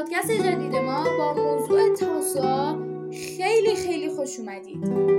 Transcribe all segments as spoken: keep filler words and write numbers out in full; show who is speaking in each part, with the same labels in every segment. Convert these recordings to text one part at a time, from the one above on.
Speaker 1: پادکست جدید ما با موضوع تاسوعا خیلی خیلی خوش اومدید.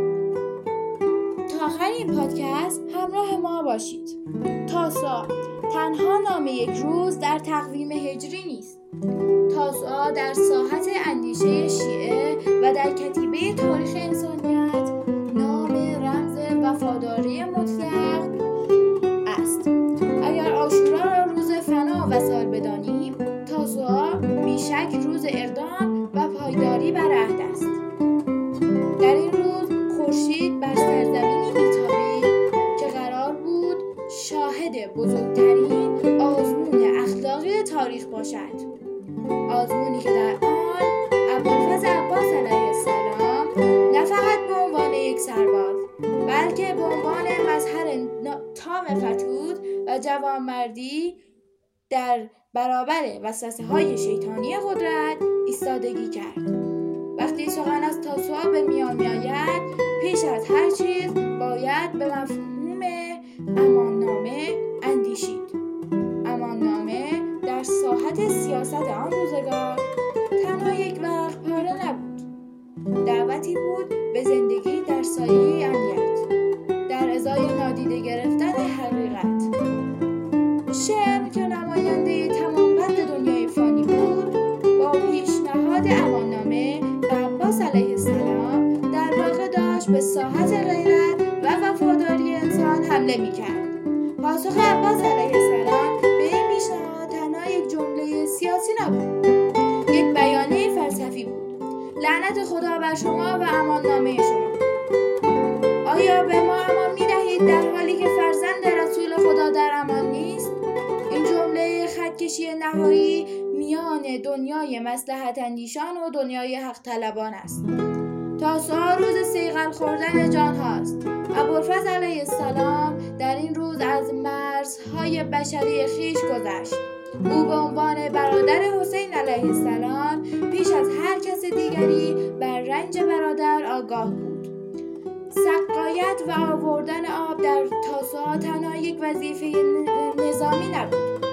Speaker 1: تا آخر این پادکست همراه ما باشید. تاسوعا تنها نام یک روز در تقویم هجری نیست. تاسوعا در ساحت اندیشه شیعه و در کتیبه تاریخ انسانیت نام رمز وفاداری مطلق است. اگر عاشورا را روز فنا و سال بدانیم، تاسوعا بیشک روز اقدام و پایداری بر عهد است. در این روز خورشید بر سرزمینی میتابید که قرار بود شاهد بزرگترین آزمون اخلاقی تاریخ باشد. آزمونی که در آن ابوالفضل عباس علیه السلام نه فقط به عنوان یک سرباز، بلکه به عنوان مظهر تام فتوح و جوانمردی در برابر وسوسه‌های شیطانی قدرت ایستادگی کرد. وقتی سخن از تاسوعا به میان می‌آید، پیش از هر چیز باید به مفهوم اماننامه اندیشید. اماننامه در ساحت سیاست آن روزگار تنها یک ورق پاره نبود. دعوتی بود به زندگی در سایه امنیت، در ازای نادیده گرفتن حقیقت. شعر که نماینده تمام قد دنیای فانی بود، با پیشنهاد اماننامه و عباس علیه السلام در واقع داشت به ساحت غیرت و وفاداری انسان حمله می‌کرد. پاسخ عباس علیه السلام به این پیشنهاد تنها یک جمله سیاسی نبود، یک بیانیه فلسفی بود. لعنت خدا بر شما و اماننامه شما. آیا به ما امان می‌دهید در حالی که فرزند رسول خدا در امان نیست؟ این جمله خطکشی نهایی میان دنیای مصلحت اندیشان و دنیای حق طلبان است. تاسوعا روز صیقل خوردن جان هاست. ابوالفضل علیه السلام در این روز از مرزهای بشری خویش گذشت. او به عنوان برادر حسین علیه السلام پیش از هر کس دیگری بر رنج برادر آگاه بود. سقایت و آوردن آب در تاسوعا تنها یک وظیفه نظامی نبود،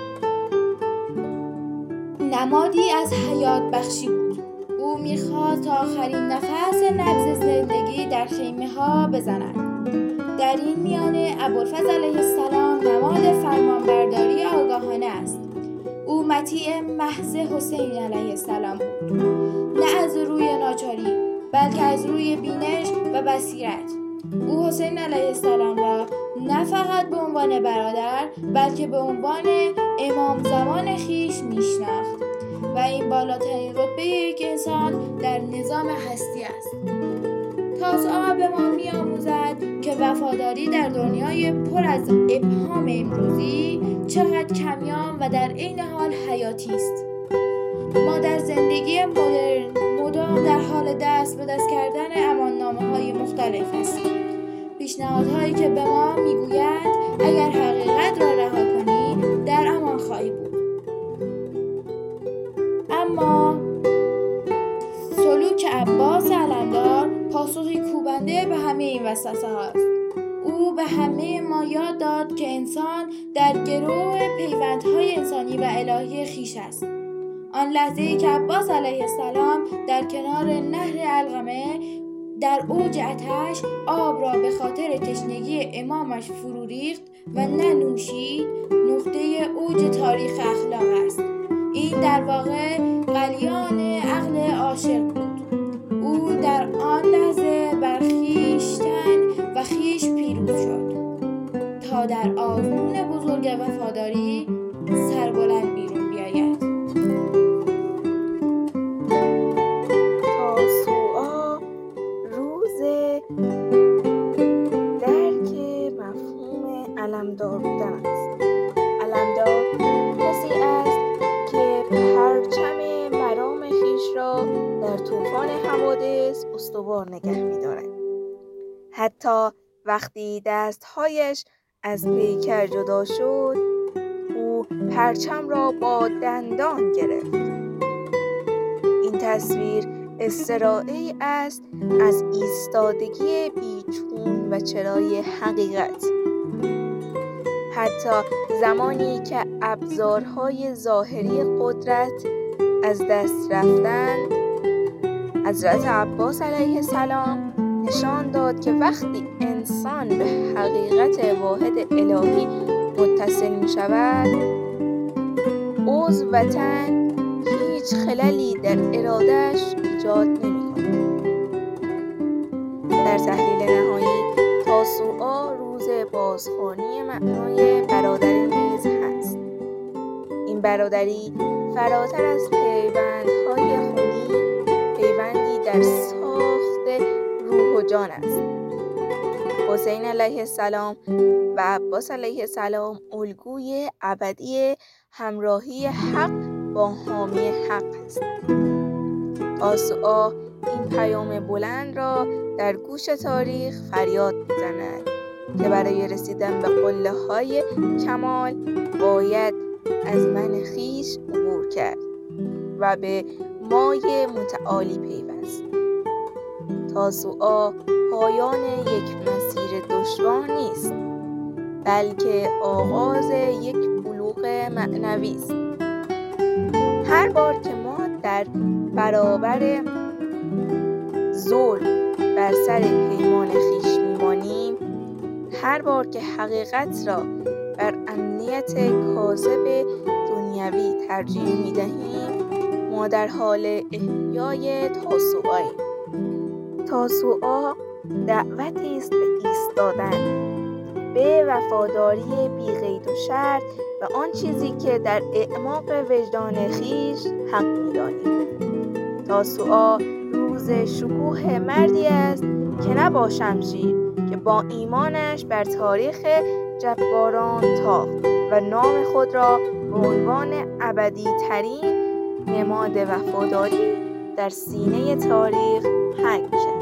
Speaker 1: نمادی از حیات بخشی بود. او میخواست تا آخرین نفس نبض زندگی در خیمه ها بزند. در این میانه ابوالفضل علیه السلام نماد فرمانبرداری آگاهانه است. او مطیع محض حسین علیه السلام بود، نه از روی ناچاری بلکه از روی بینش و بصیرت. او حسین علیه السلام را نه فقط به عنوان برادر بلکه به عنوان امام زمان خویش میشناخت و این بالاترین رتبه یک انسان در نظام هستی است. تاسوعا به ما می‌آموزد که وفاداری در دنیای پر از ابهام امروزی چقدر کمیاب و در عین حال حیاتی است. ما در زندگی مدرن مدام در حال دست به دست کردن اماننامه‌های مختلف هستیم. پیشنهادهایی که به ما میگوید اگر حقیقت را رها کنی در امان خواهی بود. اما سلوک عباس علمدار پاسخی کوبنده به همه این وسوسه هاست. او به همه ما یاد داد که انسان در گرو پیوندهای انسانی و الهی خویش است. آن لحظه‌ای که عباس علیه السلام در کنار نهر علقمه در اوج آتش آب را به خاطر تشنگی امامش فرو ریخت و ننوشید، نقطه اوج تاریخ اخلاق است. این در واقع غلیان عقل عاشق بود. او در آن لحظه بر خویشتن و خویش پیروز شد تا در آزمون بزرگ وفاداری سربلند بیرون بیاید.
Speaker 2: تاسوعا روز درک مفهوم علمدار بودن است. علمدار کسی است که پرچم مرام خویش را در طوفان حوادث استوار نگه می‌دارد. حتی وقتی دستهایش از پیکر جدا شد، او پرچم را با دندان گرفت. این تصویر استراحه‌ای است از ایستادگی بیچون و چرای حقیقت. حتی زمانی که ابزارهای ظاهری قدرت از دست رفتند، حضرت عباس علیه السلام نشان داد که وقتی انسان به حقیقت واحد الهی متصل می شود، عضو و تن هیچ خللی در ارادهش ایجاد نمی کند. در تحلیل نهایی، تاسوعا روز بازخوانی معنای برادری نیز هست. این برادری فراتر از پیوندهای خونی، پیوندی در ساخت روح و جان است. حسین علیه السلام و عباس علیه السلام الگوی ابدی همراهی حق با حامی حق هستند. تاسوعا این پیام بلند را در گوش تاریخ فریاد می‌زند که برای رسیدن به قله‌های کمال باید از من خویش عبور کرد و به مای متعالی پیوست. تاسوعا پایان یک مسیر دشوار نیست، بلکه آغاز یک بلوغ معنوی است. هر بار که ما در برابر ظلم بر سر پیمان خویش میمانیم، هر بار که حقیقت را بر امنیت کاذب دنیوی ترجیح میدهیم، ما در حال احیای تاسوعاییم. تاسوعا دعوتی است به ایستادن، به وفاداری بی قید و شرط و آن چیزی که در اعماق وجدان خویش حق می‌دانیم. تاسوعا روز شکوه مردی است که نه با شمشیر، که با ایمانش بر تاریخ جباران تاخت و نام خود را به عنوان ابدی ترین نماد وفاداری در سینه تاریخ حک کرد.